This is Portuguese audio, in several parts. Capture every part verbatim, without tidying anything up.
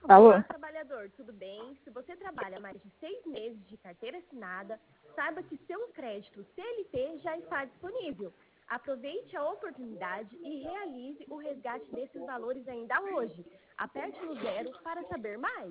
Alô? Olá, trabalhador, tudo bem? Se você trabalha mais de seis meses de carteira assinada, saiba que seu crédito C L T já está disponível. Aproveite a oportunidade e realize o resgate desses valores ainda hoje. Aperte no zero para saber mais.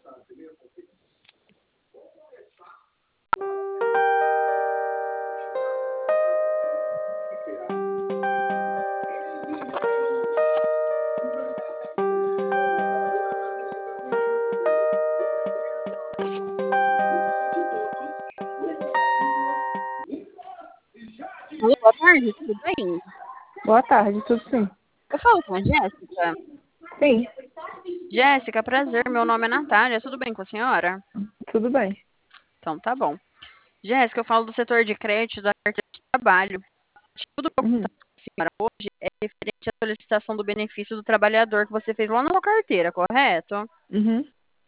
Oi, boa tarde, tudo bem? Boa tarde, tudo sim? Eu falo com a Jéssica. Sim, Jéssica, prazer, meu nome é Natália, tudo bem com a senhora? tudo bem. Então tá bom. Jéssica, eu falo do setor de crédito da carteira de trabalho. Tudo que eu Uhum. contar com a senhora hoje é referente à solicitação do benefício do trabalhador que você fez lá na sua carteira, correto? Uhum.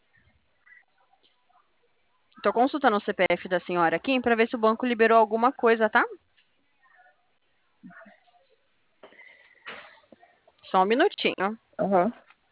Estou consultando o C P F da senhora aqui para ver se o banco liberou alguma coisa, tá? Só um minutinho. Aham.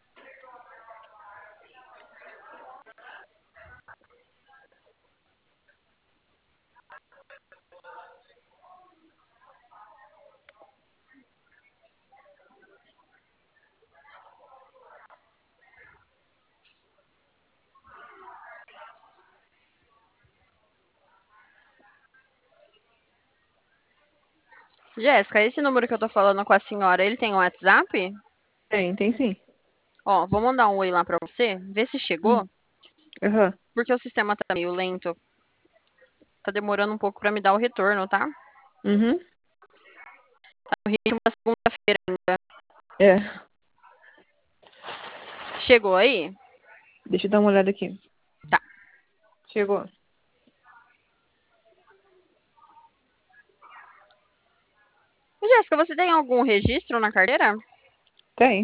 Jéssica, esse número que eu tô falando com a senhora, ele tem um WhatsApp? Tem, tem sim. Ó, vou mandar um oi lá pra você, ver se Hum. chegou, Aham. porque o sistema tá meio lento. Tá demorando um pouco pra me dar o retorno, tá? Uhum. No ritmo da segunda-feira ainda. É. Chegou aí? Deixa eu dar uma olhada aqui. Tá. Chegou. Jéssica, você tem algum registro na carteira? Tem.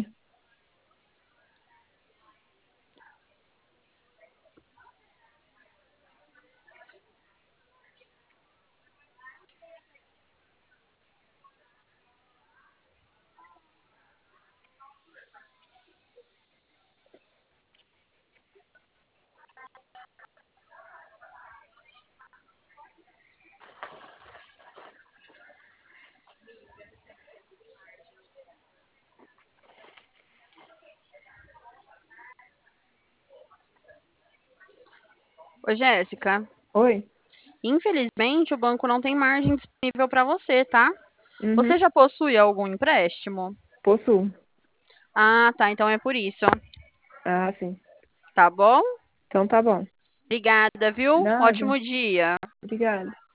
Ô, Jéssica, Oi? infelizmente o banco não tem margem disponível pra você, tá? Uhum. Você já possui algum empréstimo? Possuo. Ah, tá, então é por isso. Ah, sim. Tá bom? Então tá bom. Obrigada, viu? Nada. Ótimo dia. Obrigada.